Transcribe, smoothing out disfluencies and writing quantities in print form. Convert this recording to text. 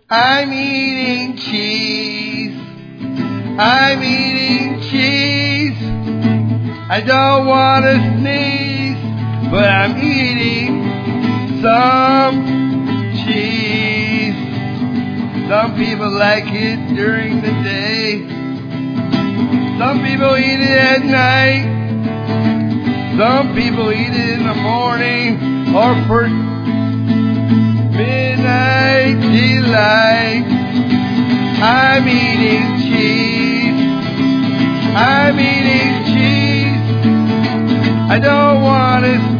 I'm eating cheese. I'm eating cheese. I don't want to sneeze, but I'm eating some cheese. Some people like it during the day. Some people eat it at night. Some people eat it in the morning or for midnight delight. I'm eating cheese. I'm eating cheese. I don't want to